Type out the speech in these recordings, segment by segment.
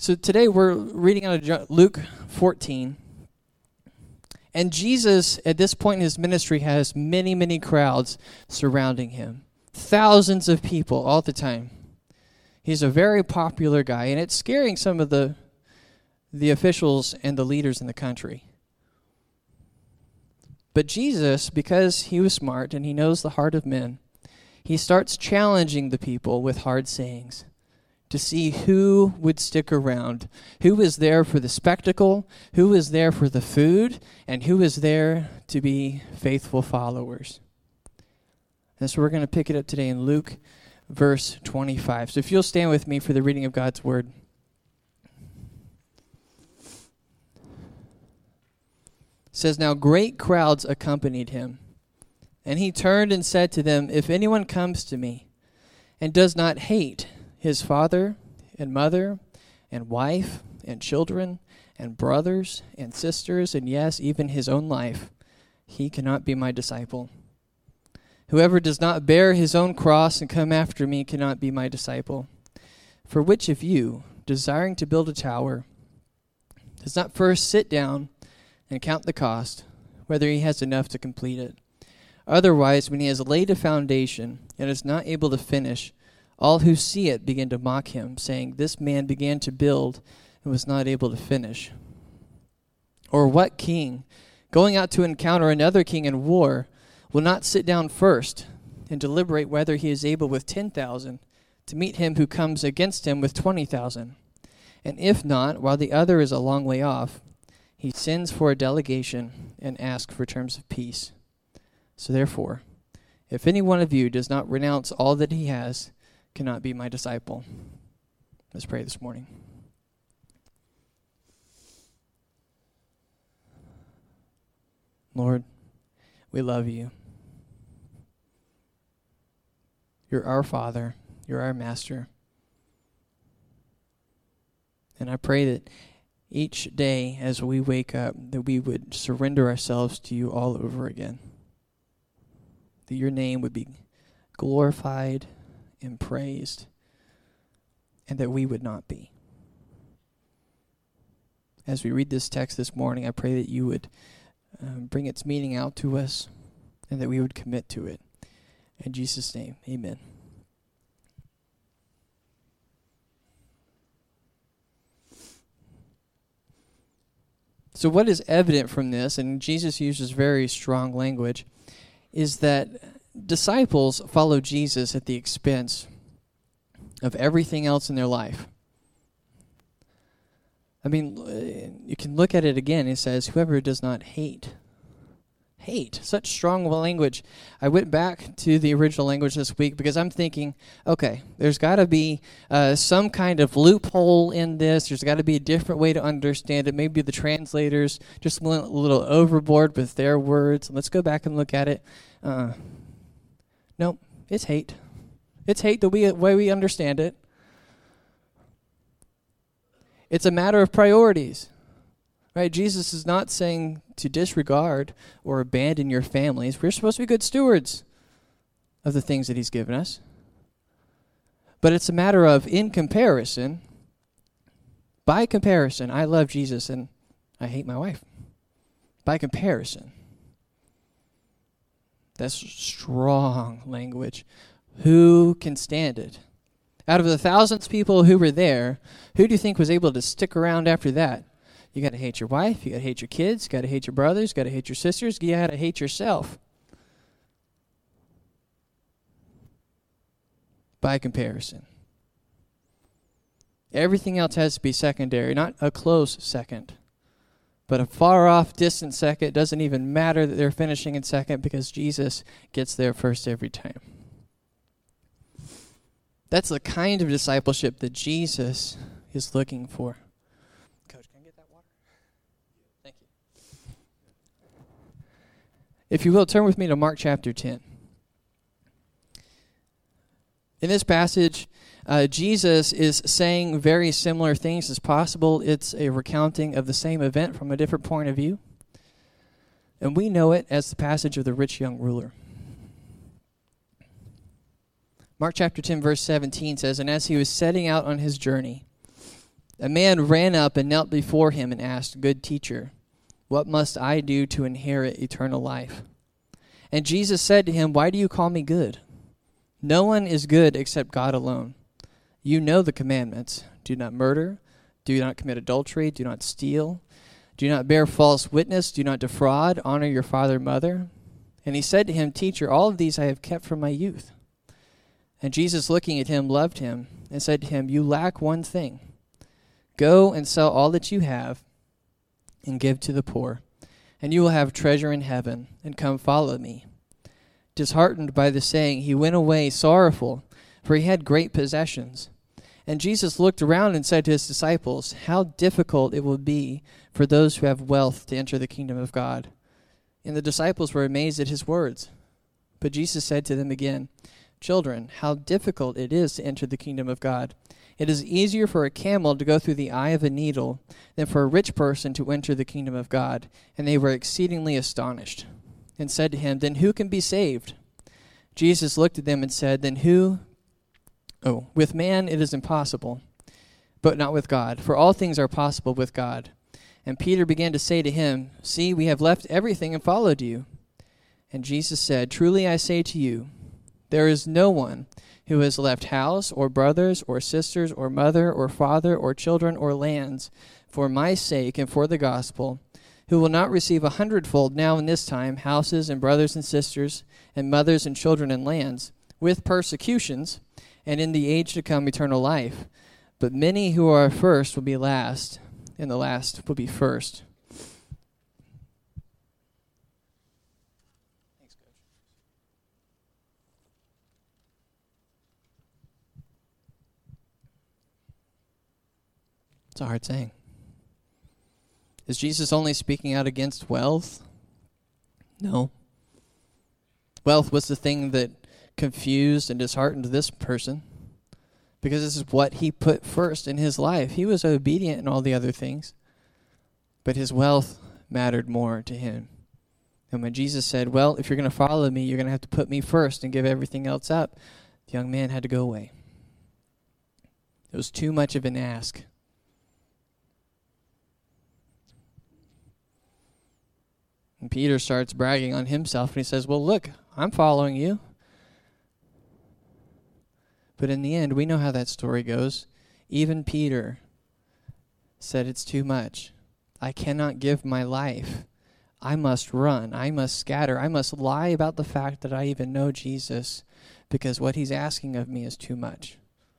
So today we're reading out of Luke 14. And Jesus, at this point in his ministry, has many, many crowds surrounding him. Thousands of people all the time. He's a very popular guy, and it's scaring some of the officials and the leaders in the country. But Jesus, because he was smart and he knows the heart of men, he starts challenging the people with hard sayings to see who would stick around, who was there for the spectacle, who was there for the food, and who was there to be faithful followers. And so we're going to pick it up today in Luke verse 25. So if you'll stand with me for the reading of God's word. It says, "Now great crowds accompanied him, and he turned and said to them, 'If anyone comes to me and does not hate his father and mother and wife and children and brothers and sisters, and yes, even his own life, he cannot be my disciple. Whoever does not bear his own cross and come after me cannot be my disciple. For which of you, desiring to build a tower, does not first sit down and count the cost, whether he has enough to complete it? Otherwise, when he has laid a foundation and is not able to finish, all who see it begin to mock him, saying, This man began to build and was not able to finish. Or what king, going out to encounter another king in war, will not sit down first and deliberate whether he is able with 10,000 to meet him who comes against him with 20,000? And if not, while the other is a long way off, he sends for a delegation and asks for terms of peace. So therefore, if any one of you does not renounce all that he has, cannot be my disciple." Let's pray this morning. Lord, we love you. You're our Father. You're our Master. And I pray that each day as we wake up, that we would surrender ourselves to you all over again. That your name would be glorified and praised, and that we would not be. As we read this text this morning, I pray that you would bring its meaning out to us, and that we would commit to it. In Jesus' name, amen. So what is evident from this, and Jesus uses very strong language, is that disciples follow Jesus at the expense of everything else in their life. I mean, you can look at it again. It says, whoever does not hate. Such strong language. I went back to the original language this week because I'm thinking, okay, there's got to be some kind of loophole in this. There's got to be a different way to understand it. Maybe the translators just went a little overboard with their words. Let's go back and look at it. Nope, it's hate. It's hate the way we understand it. It's a matter of priorities. Right? Jesus is not saying to disregard or abandon your families. We're supposed to be good stewards of the things that he's given us. But it's a matter of, in comparison, by comparison, I love Jesus and I hate my wife. By comparison. That's strong language. Who can stand it? Out of the thousands of people who were there, who do you think was able to stick around after that? You got to hate your wife, you got to hate your kids, you got to hate your brothers, you got to hate your sisters, you got to hate yourself. By comparison. Everything else has to be secondary, not a close second, but a far off, distant second. It doesn't even matter that they're finishing in second because Jesus gets there first every time. That's the kind of discipleship that Jesus is looking for. Coach, can I get that water? Thank you. If you will, turn with me to Mark chapter 10. In this passage, Jesus is saying very similar things as possible. It's a recounting of the same event from a different point of view. And we know it as the passage of the rich young ruler. Mark chapter 10, verse 17 says, "And as he was setting out on his journey, A man ran up and knelt before him and asked, "Good teacher, what must I do to inherit eternal life?" And Jesus said to him, "Why do you call me good? No one is good except God alone. You know the commandments. Do not murder. Do not commit adultery. Do not steal. Do not bear false witness. Do not defraud. Honor your father and mother." And he said to him, "Teacher, all of these I have kept from my youth." And Jesus, looking at him, loved him and said to him, "You lack one thing. Go and sell all that you have and give to the poor, and you will have treasure in heaven, and come follow me." Disheartened by the saying, he went away sorrowful, for he had great possessions. And Jesus looked around and said to his disciples, "How difficult it will be for those who have wealth to enter the kingdom of God." And the disciples were amazed at his words. But Jesus said to them again, "Children, how difficult it is to enter the kingdom of God. It is easier for a camel to go through the eye of a needle than for a rich person to enter the kingdom of God." And they were exceedingly astonished, and said to him, "Then who can be saved?" Jesus looked at them and said, "With man it is impossible, but not with God, for all things are possible with God." And Peter began to say to him, "See, we have left everything and followed you." And Jesus said, "Truly I say to you, there is no one who has left house or brothers or sisters or mother or father or children or lands for my sake and for the gospel, who will not receive 100-fold now in this time houses and brothers and sisters and mothers and children and lands, with persecutions, and in the age to come eternal life. But many who are first will be last, and the last will be first." Thanks, Coach. It's a hard saying. Is Jesus only speaking out against wealth? No. Wealth was the thing that confused and disheartened this person, because this is what he put first in his life. He was obedient in all the other things, but his wealth mattered more to him. And when Jesus said, "Well, if you're going to follow me, you're going to have to put me first and give everything else up," the young man had to go away. It was too much of an ask. And Peter starts bragging on himself, and he says, "Well, look, I'm following you." But in the end, we know how that story goes. Even Peter said, "It's too much. I cannot give my life. I must run. I must scatter. I must lie about the fact that I even know Jesus, because what he's asking of me is too much."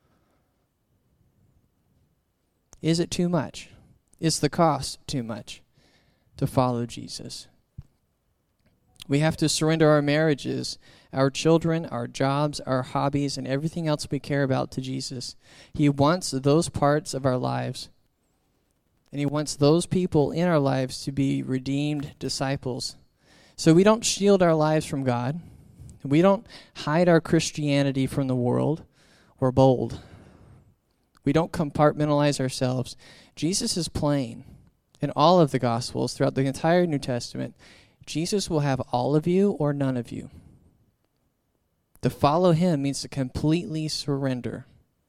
Is it too much? Is the cost too much to follow Jesus? We have to surrender our marriages, our children, our jobs, our hobbies, and everything else we care about to Jesus. He wants those parts of our lives, and he wants those people in our lives to be redeemed disciples. So we don't shield our lives from God. We don't hide our Christianity from the world. We're bold. We don't compartmentalize ourselves. Jesus is plain in all of the Gospels throughout the entire New Testament. Jesus will have all of you or none of you. To follow him means to completely surrender.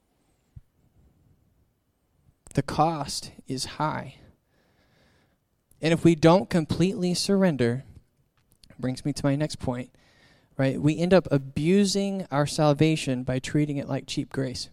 The cost is high. And if we don't completely surrender, it brings me to my next point, right? We end up abusing our salvation by treating it like cheap grace.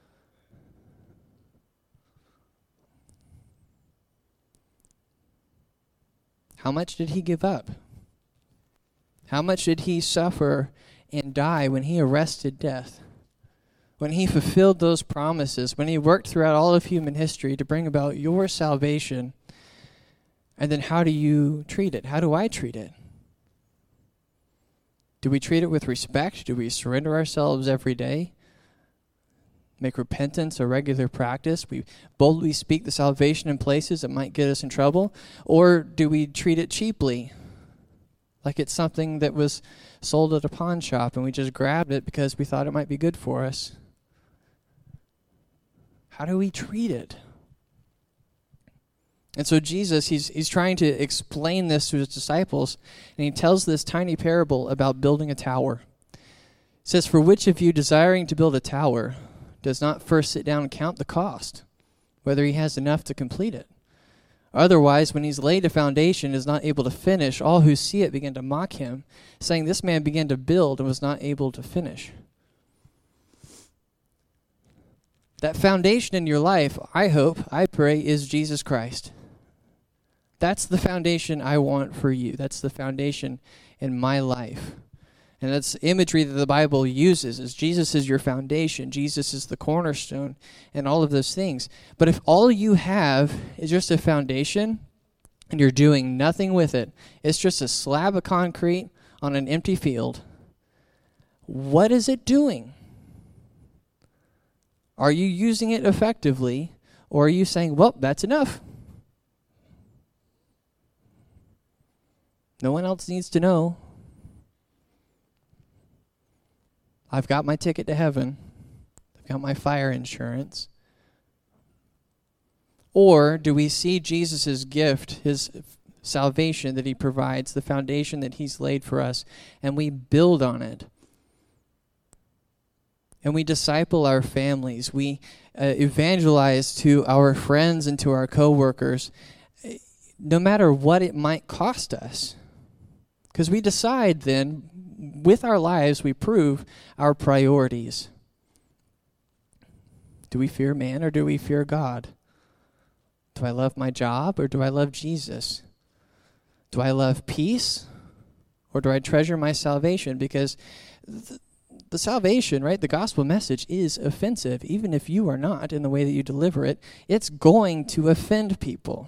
How much did he give up? How much did he suffer and die when he arrested death? When he fulfilled those promises, when he worked throughout all of human history to bring about your salvation? And then how do you treat it? How do I treat it? Do we treat it with respect? Do we surrender ourselves every day? Make repentance a regular practice? We boldly speak the salvation in places that might get us in trouble? Or do we treat it cheaply? Like it's something that was sold at a pawn shop and we just grabbed it because we thought it might be good for us? How do we treat it? And so Jesus, he's trying to explain this to his disciples, and he tells this tiny parable about building a tower. It says, "For which of you desiring to build a tower does not first sit down and count the cost, whether he has enough to complete it. Otherwise, when he's laid a foundation and is not able to finish, all who see it begin to mock him, saying, "This man began to build and was not able to finish." That foundation in your life, I hope, I pray, is Jesus Christ. That's the foundation I want for you. That's the foundation in my life. And that's imagery that the Bible uses, is Jesus is your foundation. Jesus is the cornerstone and all of those things. But if all you have is just a foundation and you're doing nothing with it, it's just a slab of concrete on an empty field, what is it doing? Are you using it effectively, or are you saying, well, that's enough? No one else needs to know. I've got my ticket to heaven. I've got my fire insurance. Or do we see Jesus' gift, his salvation that he provides, the foundation that he's laid for us, and we build on it? And we disciple our families. We evangelize to our friends and to our coworkers, no matter what it might cost us. Because we decide then, with our lives, we prove our priorities. Do we fear man or do we fear God? Do I love my job or do I love Jesus? Do I love peace or do I treasure my salvation? Because the salvation, right, the gospel message is offensive. Even if you are not in the way that you deliver it, it's going to offend people.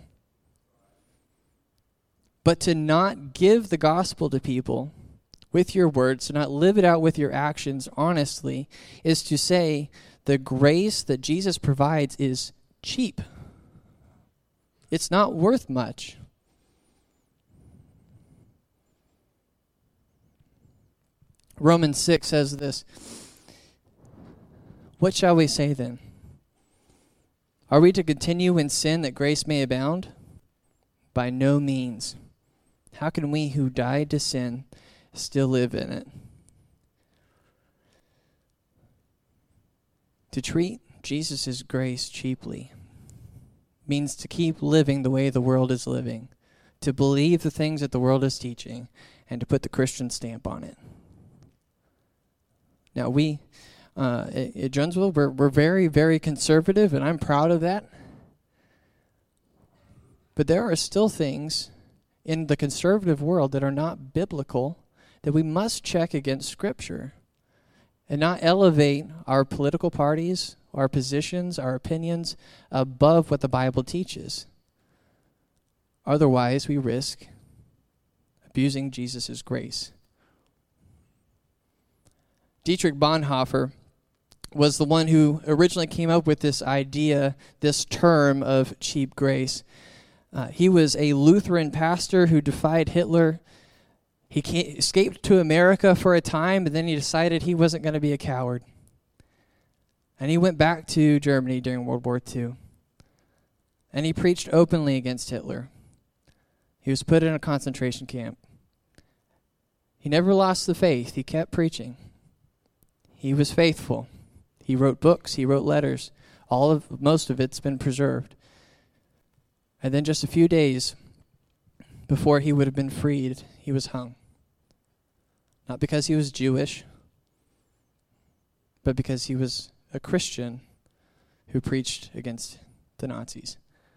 But to not give the gospel to people with your words, to not live it out with your actions honestly, is to say the grace that Jesus provides is cheap. It's not worth much. Romans 6 says this, "What shall we say then? Are we to continue in sin that grace may abound? By no means. How can we who died to sin still live in it?" To treat Jesus' grace cheaply means to keep living the way the world is living, to believe the things that the world is teaching, and to put the Christian stamp on it. Now we, at Jonesville, we're very, very conservative, and I'm proud of that. But there are still things in the conservative world that are not biblical that we must check against Scripture and not elevate our political parties, our positions, our opinions above what the Bible teaches. Otherwise, we risk abusing Jesus' grace. Dietrich Bonhoeffer was the one who originally came up with this idea, this term of cheap grace. He was a Lutheran pastor who defied Hitler. He escaped to America for a time, but then he decided he wasn't going to be a coward. And he went back to Germany during World War II. And he preached openly against Hitler. He was put in a concentration camp. He never lost the faith. He kept preaching. He was faithful. He wrote books. He wrote letters. Most of it's been preserved. And then just a few days before he would have been freed, he was hung. Not because he was Jewish, but because he was a Christian who preached against the Nazis.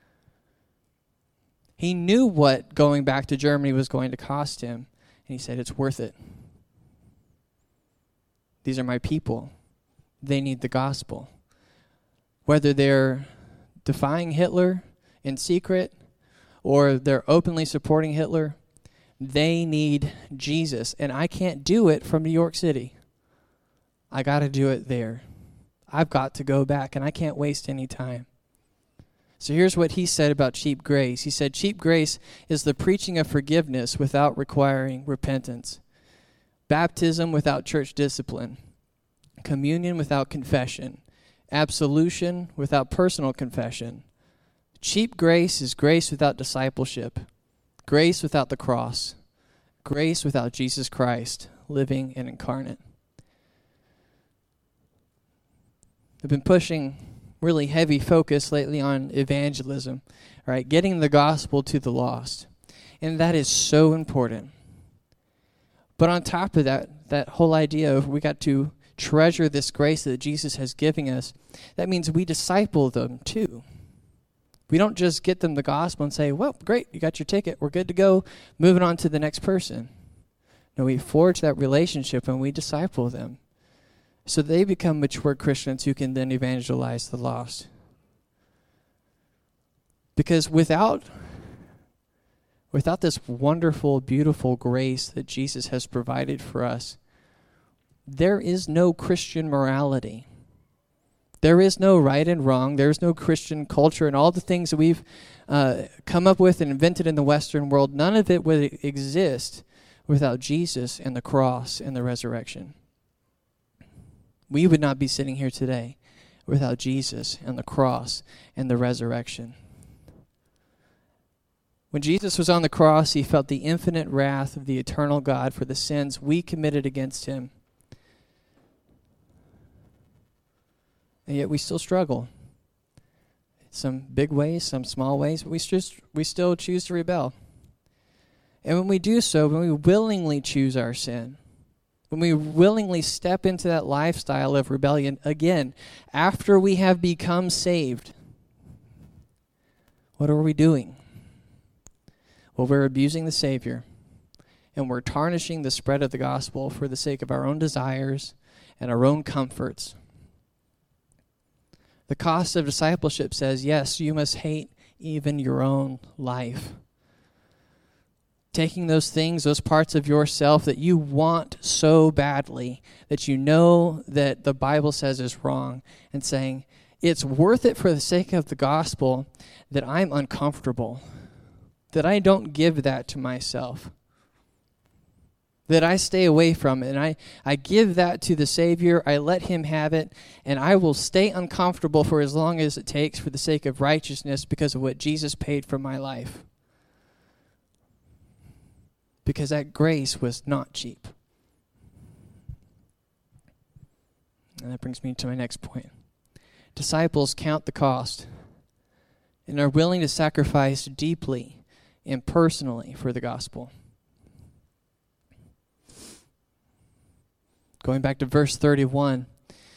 He knew what going back to Germany was going to cost him, and he said, it's worth it. These are my people. They need the gospel. Whether they're defying Hitler in secret or they're openly supporting Hitler, they need Jesus. And I can't do it from New York City. I got to do it there. I've got to go back, and I can't waste any time. So here's what he said about cheap grace. He said, cheap grace is the preaching of forgiveness without requiring repentance. Baptism without church discipline. Communion without confession. Absolution without personal confession. Cheap grace is grace without discipleship. Grace without the cross. Grace without Jesus Christ, living and incarnate. I've been pushing really heavy focus lately on evangelism, right? Getting the gospel to the lost. And that is so important. But on top of that, that whole idea of we got to treasure this grace that Jesus has given us, that means we disciple them too. We don't just get them the gospel and say, well, great, you got your ticket, we're good to go, moving on to the next person. No, we forge that relationship and we disciple them so they become mature Christians who can then evangelize the lost. Because without this wonderful, beautiful grace that Jesus has provided for us, there is no Christian morality. There is no right and wrong. There is no Christian culture, and all the things that we've come up with and invented in the Western world, none of it would exist without Jesus and the cross and the resurrection. We would not be sitting here today without Jesus and the cross and the resurrection. When Jesus was on the cross, he felt the infinite wrath of the eternal God for the sins we committed against him. And yet we still struggle. Some big ways, some small ways, but we still choose to rebel. And when we do so, when we willingly choose our sin, when we willingly step into that lifestyle of rebellion, again, after we have become saved, what are we doing? Well, we're abusing the Savior, and we're tarnishing the spread of the gospel for the sake of our own desires and our own comforts. The cost of discipleship says, yes, you must hate even your own life. Taking those things, those parts of yourself that you want so badly, that you know that the Bible says is wrong, and saying, it's worth it for the sake of the gospel that I'm uncomfortable, that I don't give that to myself, that I stay away from it, and I give that to the Savior, I let him have it, and I will stay uncomfortable for as long as it takes for the sake of righteousness because of what Jesus paid for my life. Because that grace was not cheap. And that brings me to my next point. Disciples count the cost and are willing to sacrifice deeply and personally for the gospel. Going back to verse 31,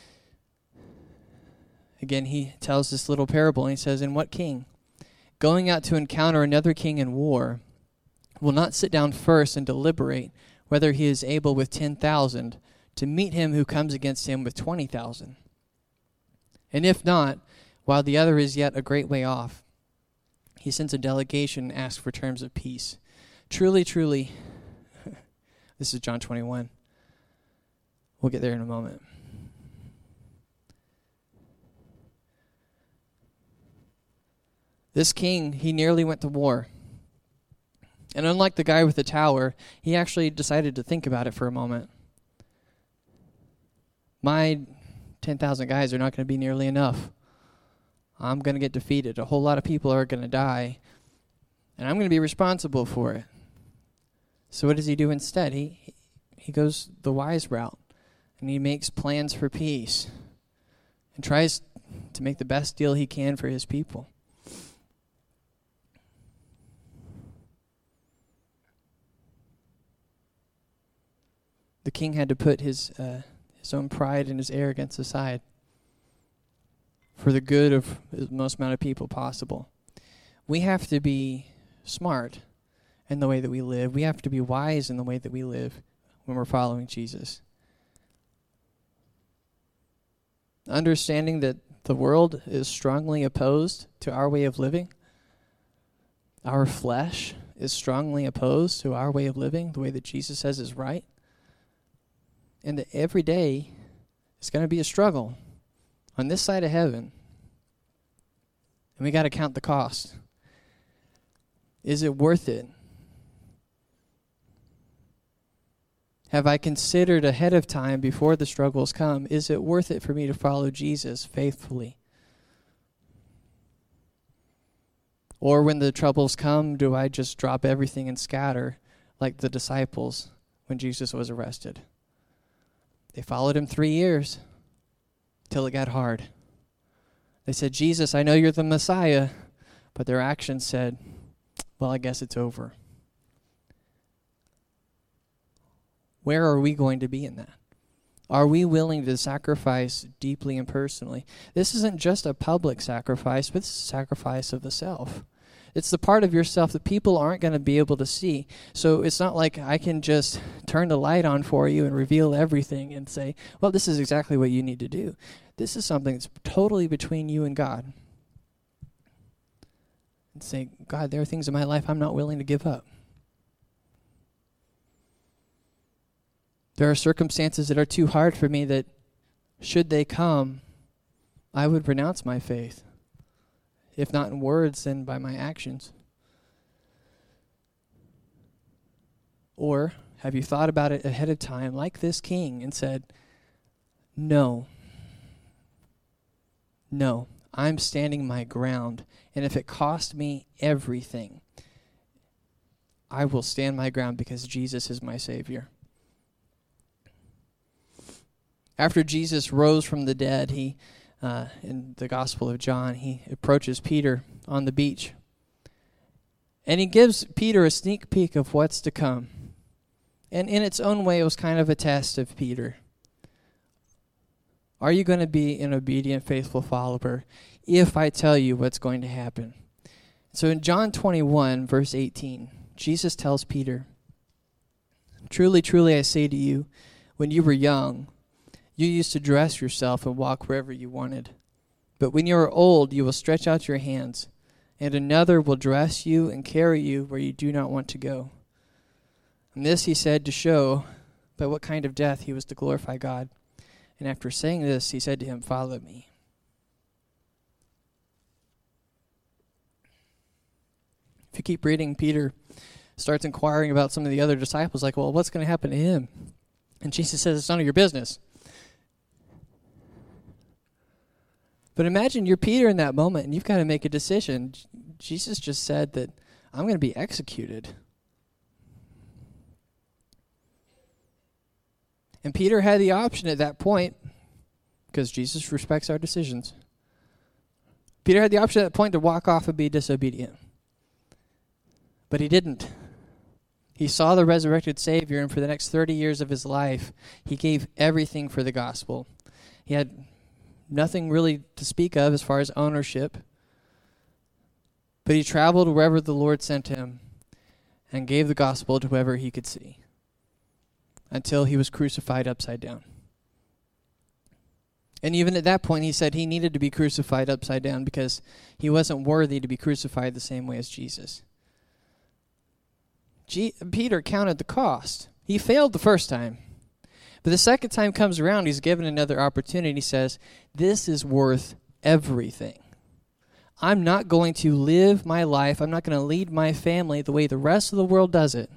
again, he tells this little parable, and he says, and what king, going out to encounter another king in war, will not sit down first and deliberate whether he is able with 10,000 to meet him who comes against him with 20,000? And if not, while the other is yet a great way off, he sends a delegation and asks for terms of peace. Truly, truly, this is John 21. We'll get there in a moment. This king, he nearly went to war. And unlike the guy with the tower, he actually decided to think about it for a moment. My 10,000 guys are not going to be nearly enough. I'm going to get defeated. A whole lot of people are going to die. And I'm going to be responsible for it. So what does he do instead? He goes the wise route. And he makes plans for peace. And tries to make the best deal he can for his people. The king had to put his own pride and his arrogance aside for the good of the most amount of people possible. We have to be smart in the way that we live. We have to be wise in the way that we live when we're following Jesus. Understanding that the world is strongly opposed to our way of living. Our flesh is strongly opposed to our way of living, the way that Jesus says is right. And that every day is going to be a struggle on this side of heaven. And we got to count the cost. Is it worth it? Have I considered ahead of time before the struggles come, is it worth it for me to follow Jesus faithfully? Or when the troubles come, do I just drop everything and scatter like the disciples when Jesus was arrested? They followed him 3 years till it got hard. They said, Jesus, I know you're the Messiah. But their actions said, well, I guess it's over. Where are we going to be in that? Are we willing to sacrifice deeply and personally? This isn't just a public sacrifice, but it's a sacrifice of the self. It's the part of yourself that people aren't going to be able to see. So it's not like I can just turn the light on for you and reveal everything and say, well, this is exactly what you need to do. This is something that's totally between you and God. And say, God, there are things in my life I'm not willing to give up. There are circumstances that are too hard for me that, should they come, I would renounce my faith. If not in words, then by my actions. Or have you thought about it ahead of time, like this king, and said, no, I'm standing my ground, and if it cost me everything, I will stand my ground because Jesus is my Savior. After Jesus rose from the dead, he, in the Gospel of John, he approaches Peter on the beach. And he gives Peter a sneak peek of what's to come. And in its own way, it was kind of a test of Peter. Are you going to be an obedient, faithful follower if I tell you what's going to happen? So in John 21, verse 18, Jesus tells Peter, truly, truly, I say to you, when you were young, you used to dress yourself and walk wherever you wanted. But when you are old, you will stretch out your hands, and another will dress you and carry you where you do not want to go. And this he said to show by what kind of death he was to glorify God. And after saying this, he said to him, follow me. If you keep reading, Peter starts inquiring about some of the other disciples, like, well, what's going to happen to him? And Jesus says, it's none of your business. But imagine you're Peter in that moment, and you've got to make a decision. Jesus just said that I'm going to be executed. And Peter had the option at that point, because Jesus respects our decisions. Peter had the option at that point to walk off and be disobedient. But he didn't. He saw the resurrected Savior, and for the next 30 years of his life, he gave everything for the gospel. He had nothing really to speak of as far as ownership. But he traveled wherever the Lord sent him and gave the gospel to whoever he could see until he was crucified upside down. And even at that point, he said he needed to be crucified upside down because he wasn't worthy to be crucified the same way as Jesus. Peter counted the cost. He failed the first time. But the second time comes around, he's given another opportunity. He says, this is worth everything. I'm not going to live my life, I'm not going to lead my family the way the rest of the world does it.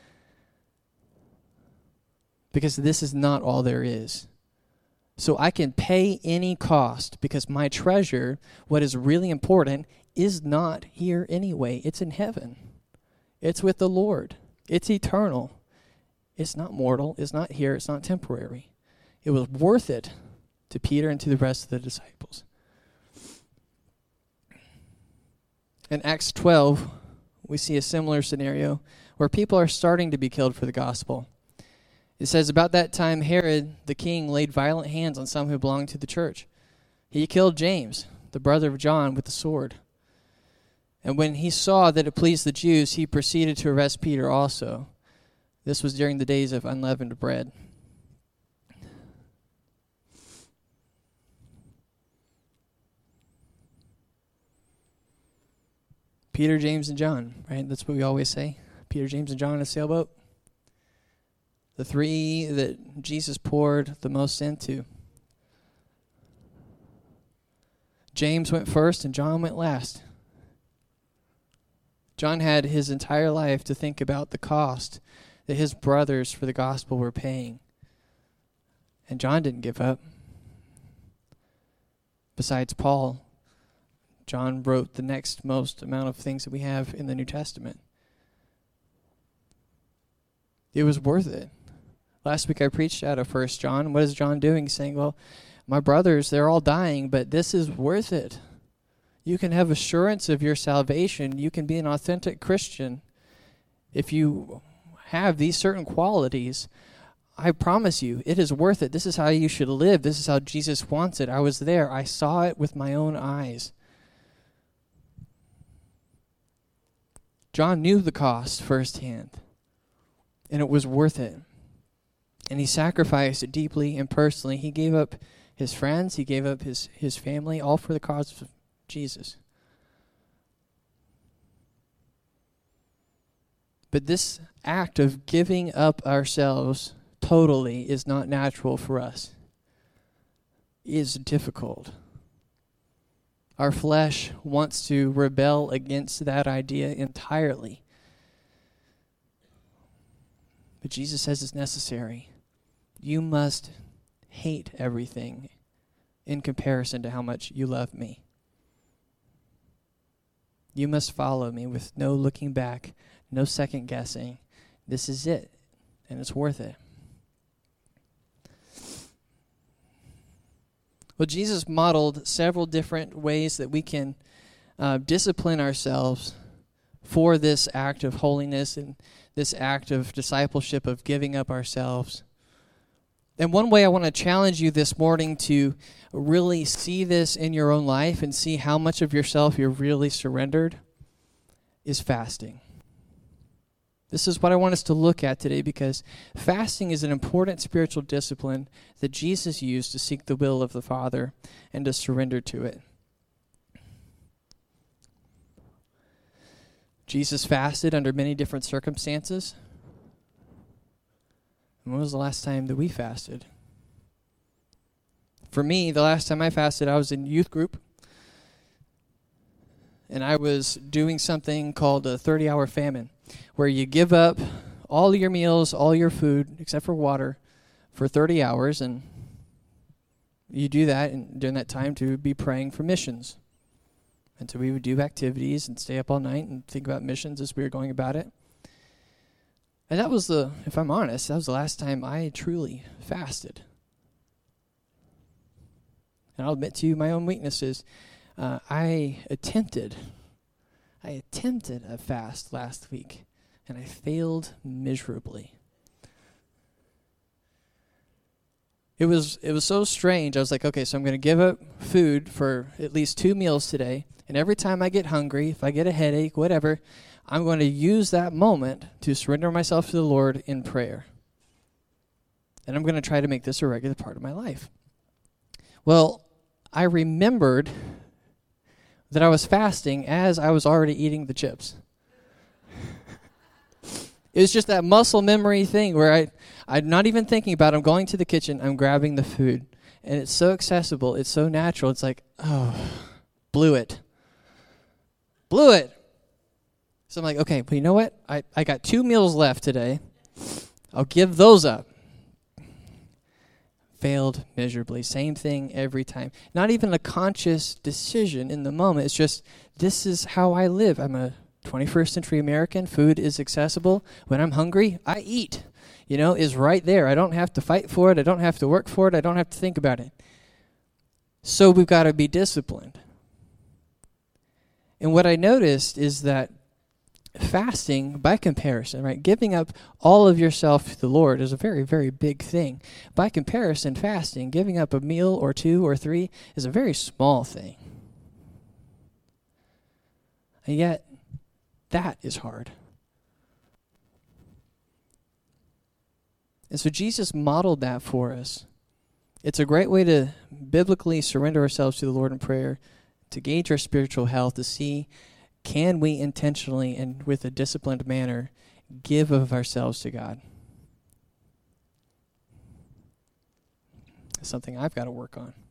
Because this is not all there is. So I can pay any cost because my treasure, what is really important, is not here anyway. It's in heaven. It's with the Lord. It's eternal. It's not mortal. It's not here. It's not temporary. It was worth it to Peter and to the rest of the disciples. In Acts 12, we see a similar scenario where people are starting to be killed for the gospel. It says, about that time Herod the king laid violent hands on some who belonged to the church. He killed James, the brother of John, with the sword. And when he saw that it pleased the Jews, he proceeded to arrest Peter also. This was during the days of unleavened bread. Peter, James, and John, right? That's what we always say. Peter, James, and John in a sailboat. The three that Jesus poured the most into. James went first and John went last. John had his entire life to think about the cost that his brothers for the gospel were paying. And John didn't give up. Besides Paul, John wrote the next most amount of things that we have in the New Testament. It was worth it. Last week I preached out of 1 John. What is John doing? He's saying, well, my brothers, they're all dying, but this is worth it. You can have assurance of your salvation. You can be an authentic Christian if you have these certain qualities. I promise you, it is worth it. This is how you should live. This is how Jesus wants it. I was there. I saw it with my own eyes. John knew the cost firsthand, and it was worth it. And he sacrificed it deeply and personally. He gave up his friends. He gave up his family, all for the cause of Jesus. But this act of giving up ourselves totally is not natural for us. It is difficult. Our flesh wants to rebel against that idea entirely. But Jesus says it's necessary. You must hate everything in comparison to how much you love me. You must follow me with no looking back, no second guessing. This is it, and it's worth it. Well, Jesus modeled several different ways that we can discipline ourselves for this act of holiness and this act of discipleship, of giving up ourselves. And one way I want to challenge you this morning to really see this in your own life and see how much of yourself you're really surrendered is fasting. This is what I want us to look at today, because fasting is an important spiritual discipline that Jesus used to seek the will of the Father and to surrender to it. Jesus fasted under many different circumstances. And when was the last time that we fasted? For me, the last time I fasted, I was in youth group. And I was doing something called a 30-hour famine, where you give up all your meals, all your food, except for water, for 30 hours. And you do that, and during that time to be praying for missions. And so we would do activities and stay up all night and think about missions as we were going about it. And that was if I'm honest, that was the last time I truly fasted. And I'll admit to you my own weaknesses. I attempted a fast last week, and I failed miserably. It was so strange. I was like, okay, so I'm going to give up food for at least 2 meals today, and every time I get hungry, if I get a headache, whatever, I'm going to use that moment to surrender myself to the Lord in prayer. And I'm going to try to make this a regular part of my life. Well, I remembered that I was fasting as I was already eating the chips. It was just that muscle memory thing where I'm not even thinking about it. I'm going to the kitchen, I'm grabbing the food. And it's so accessible, it's so natural. It's like, oh, blew it. So I'm like, okay, but you know what? I got 2 meals left today. I'll give those up. Failed miserably. Same thing every time. Not even a conscious decision in the moment. It's just, this is how I live. I'm a 21st century American. Food is accessible. When I'm hungry, I eat. Is right there. I don't have to fight for it. I don't have to work for it. I don't have to think about it. So we've got to be disciplined. And what I noticed is that fasting, by comparison, right, giving up all of yourself to the Lord is a very, very big thing. By comparison, fasting, giving up a meal or 2 or 3 is a very small thing. And yet, that is hard. And so Jesus modeled that for us. It's a great way to biblically surrender ourselves to the Lord in prayer, to gauge our spiritual health, to see, can we intentionally and with a disciplined manner give of ourselves to God? It's something I've got to work on.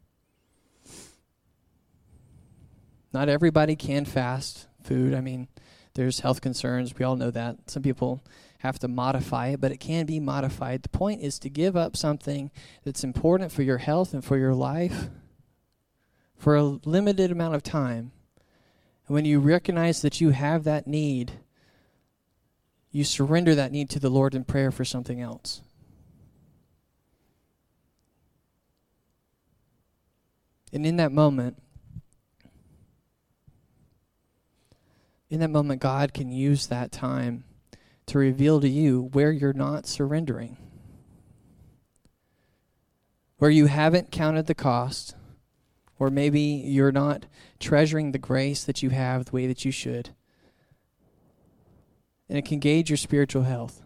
Not everybody can fast food. I mean, there's health concerns. We all know that. Some people have to modify it, but it can be modified. The point is to give up something that's important for your health and for your life for a limited amount of time. And when you recognize that you have that need, you surrender that need to the Lord in prayer for something else. And in that moment, God can use that time to reveal to you where you're not surrendering, where you haven't counted the cost, or maybe you're not treasuring the grace that you have the way that you should. And it can gauge your spiritual health.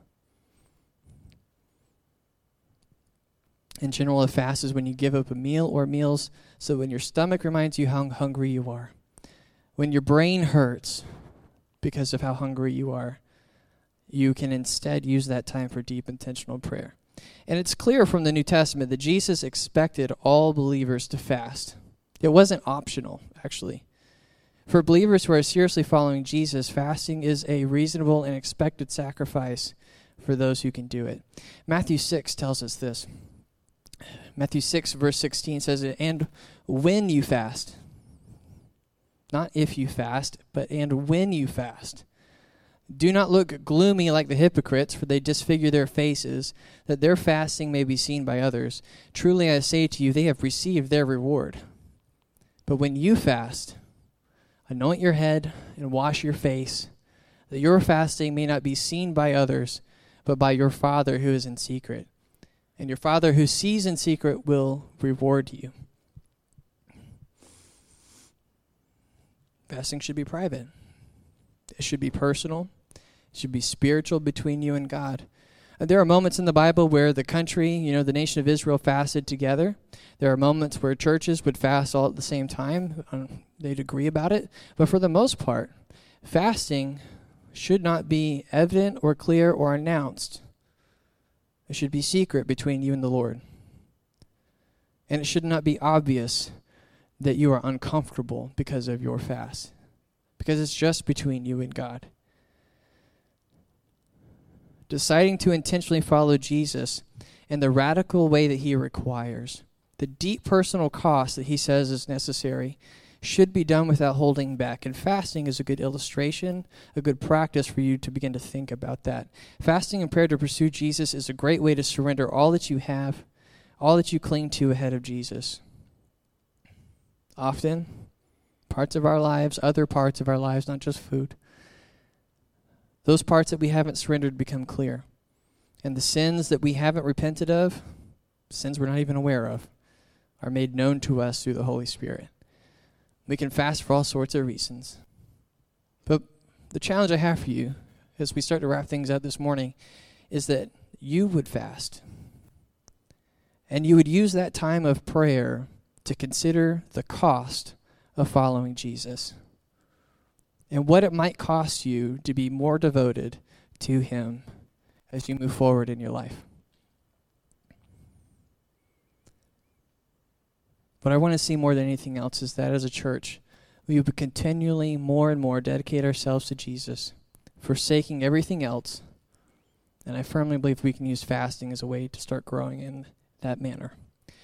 In general, a fast is when you give up a meal or meals, so when your stomach reminds you how hungry you are, when your brain hurts because of how hungry you are, you can instead use that time for deep intentional prayer. And it's clear from the New Testament that Jesus expected all believers to fast. It wasn't optional, actually. For believers who are seriously following Jesus, fasting is a reasonable and expected sacrifice for those who can do it. Matthew 6 tells us this. Matthew 6, verse 16 says, "And when you fast," not if you fast, but "and when you fast, do not look gloomy like the hypocrites, for they disfigure their faces, that their fasting may be seen by others. Truly I say to you, they have received their reward. But when you fast, anoint your head and wash your face, that your fasting may not be seen by others, but by your Father who is in secret. And your Father who sees in secret will reward you." Fasting should be private. It should be personal. It should be spiritual between you and God. There are moments in the Bible where the country, the nation of Israel fasted together. There are moments where churches would fast all at the same time. They'd agree about it. But for the most part, fasting should not be evident or clear or announced. It should be secret between you and the Lord. And it should not be obvious that you are uncomfortable because of your fast, because it's just between you and God. Deciding to intentionally follow Jesus in the radical way that he requires, the deep personal cost that he says is necessary, should be done without holding back. And fasting is a good illustration, a good practice for you to begin to think about that. Fasting and prayer to pursue Jesus is a great way to surrender all that you have, all that you cling to ahead of Jesus. Often, parts of our lives, other parts of our lives, not just food, those parts that we haven't surrendered become clear. And the sins that we haven't repented of, sins we're not even aware of, are made known to us through the Holy Spirit. We can fast for all sorts of reasons. But the challenge I have for you, as we start to wrap things up this morning, is that you would fast. And you would use that time of prayer to consider the cost of following Jesus, and what it might cost you to be more devoted to him as you move forward in your life. What I want to see more than anything else is that as a church, we would continually more and more dedicate ourselves to Jesus, forsaking everything else. And I firmly believe we can use fasting as a way to start growing in that manner.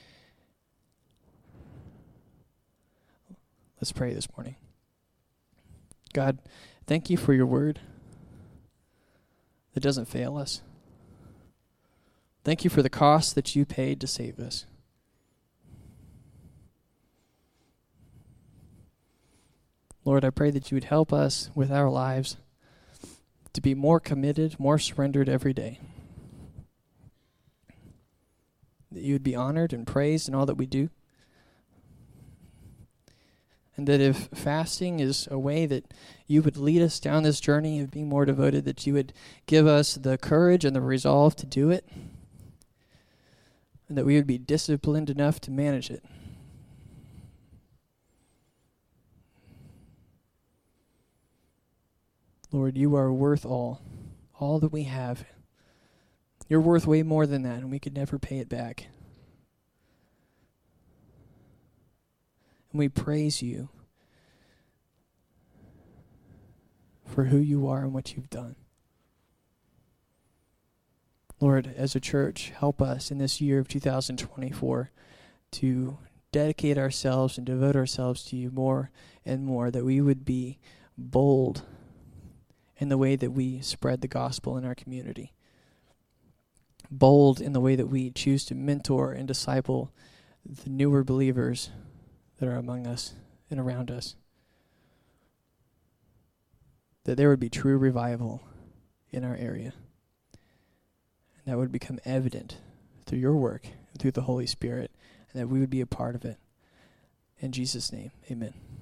Let's pray this morning. God, thank you for your word that doesn't fail us. Thank you for the cost that you paid to save us. Lord, I pray that you would help us with our lives to be more committed, more surrendered every day. That you would be honored and praised in all that we do. And that if fasting is a way that you would lead us down this journey of being more devoted, that you would give us the courage and the resolve to do it, and that we would be disciplined enough to manage it. Lord, you are worth all that we have. You're worth way more than that, and we could never pay it back. And we praise you for who you are and what you've done. Lord, as a church, help us in this year of 2024 to dedicate ourselves and devote ourselves to you more and more, that we would be bold in the way that we spread the gospel in our community. Bold in the way that we choose to mentor and disciple the newer believers that are among us and around us. That there would be true revival in our area. And that would become evident through your work and through the Holy Spirit, and that we would be a part of it. In Jesus' name, amen.